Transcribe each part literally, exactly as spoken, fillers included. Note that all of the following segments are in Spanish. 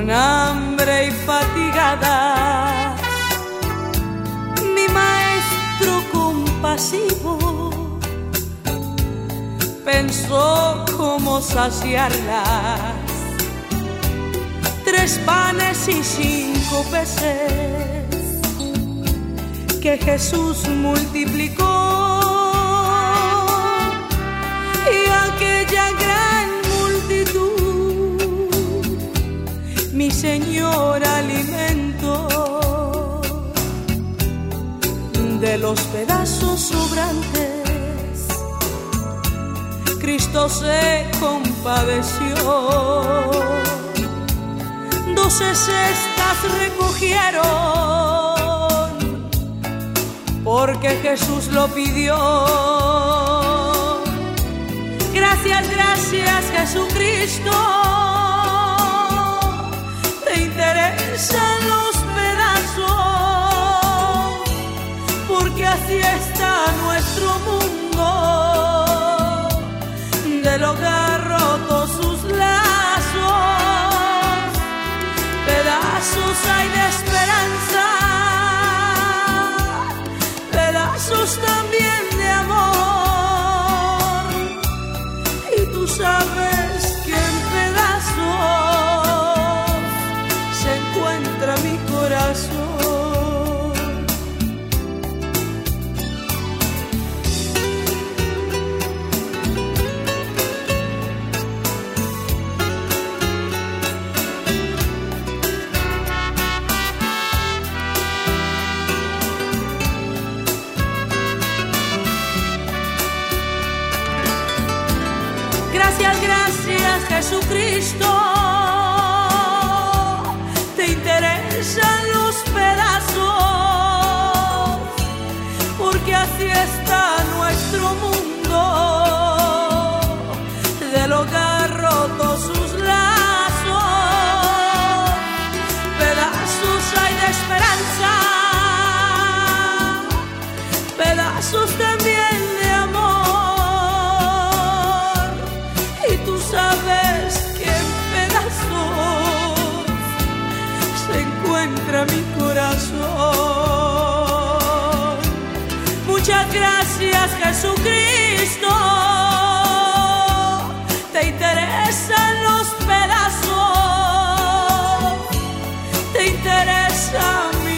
con hambre y fatigadas, mi maestro compasivo pensó cómo saciarlas. Tres panes y cinco peces que Jesús multiplicó, y aquella gran multitud mi Señor alimentó. De los pedazos sobrantes Cristo se compadeció. Doce cestas recogieron porque Jesús lo pidió. Gracias, gracias Jesucristo, te interesan los pedazos, porque así está nuestro mundo, del hogar roto sus lazos, pedazos hay de esperanza, pedazos también de amor, y tú sabes que en pedazos se encuentra mi corazón. Gracias, gracias Jesucristo, te interesan los pedazos, porque así está nuestro mundo, del hogar roto sus lazos, pedazos hay de esperanza, pedazos también de amor. Sabes que en pedazos se encuentra mi corazón. Muchas gracias Jesucristo, te interesan los pedazos, te interesa mi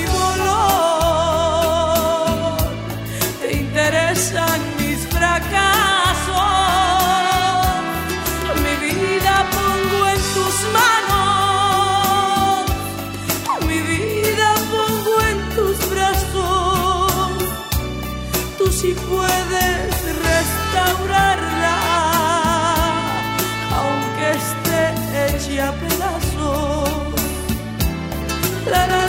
dolor, te interesan mis fracasos. Pongo en tus manos, mi vida pongo en tus brazos, tú sí puedes restaurarla, aunque esté hecha a pedazos. La, la,